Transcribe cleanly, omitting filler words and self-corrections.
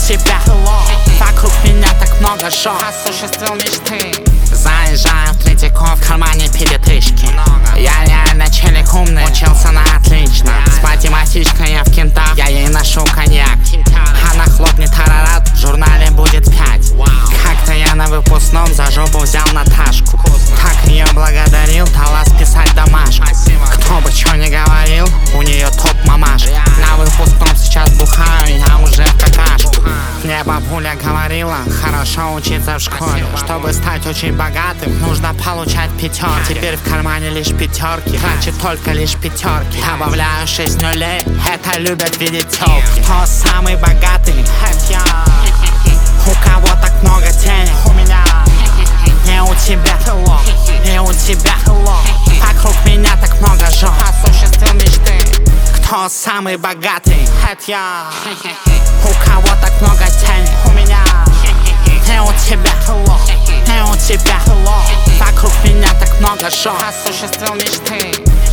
тебя вокруг меня так много жен, осуществил мечты. Заезжаю в Третьяков, в кармане перетрышки. Я реально челик умный, учился на отлично. С математичкой я в кентах, я ей ношу коньяк. Она хлопнет тарарат, в журнале будет 5. Как-то я на выпускном за жопу взял Наташку. Так ее благодарил, дала списать домашку. Кто бы чё ни говорил, у нее топ мамаш. На выпускном сейчас бухаю, я уже в какашку. Мне бабуля говорила, хорошо учиться в школе. Чтобы стать очень богатым, нужно получать пятерки. Теперь в кармане лишь пятерки, значит только лишь пятерки. Добавляю 6 нулей, это любят видеть тёлки. Кто самый богатый? Это я. У кого так много денег? У меня. Не у тебя, не у тебя. Вокруг меня так много жен, осуществил мечты. Кто самый богатый? Это я. У кого так много денег? У меня. Не у тебя, не у тебя. Вокруг меня так много жен, осуществил мечты.